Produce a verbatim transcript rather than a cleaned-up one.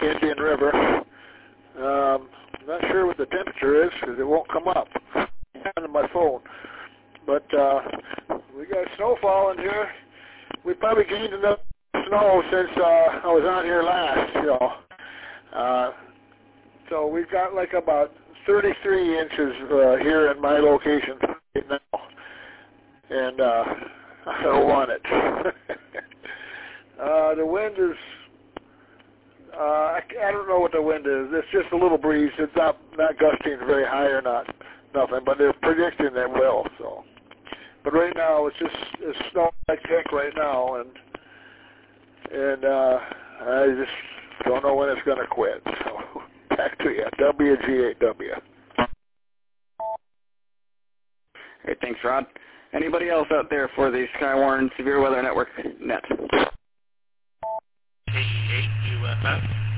Indian River. Um, I'm not sure what the temperature is because it won't come up on my phone. But uh, we got snow falling here. We probably gained enough snow since uh, I was on here last, you know. Uh, so we've got like about thirty-three inches uh, here in my location right now. And uh, I don't want it. uh, the wind is, uh, I, I don't know what the wind is. It's just a little breeze. It's not, not gusting very high or not, nothing, but they're predicting it will, so. But right now, it's just, it's snowing like heck right now, and, and uh, I just don't know when it's going to quit. So, back to you, W G eight W. Hey, thanks, Rod. Anybody else out there for the Skywarn Severe Weather Network net? K E eight U F F.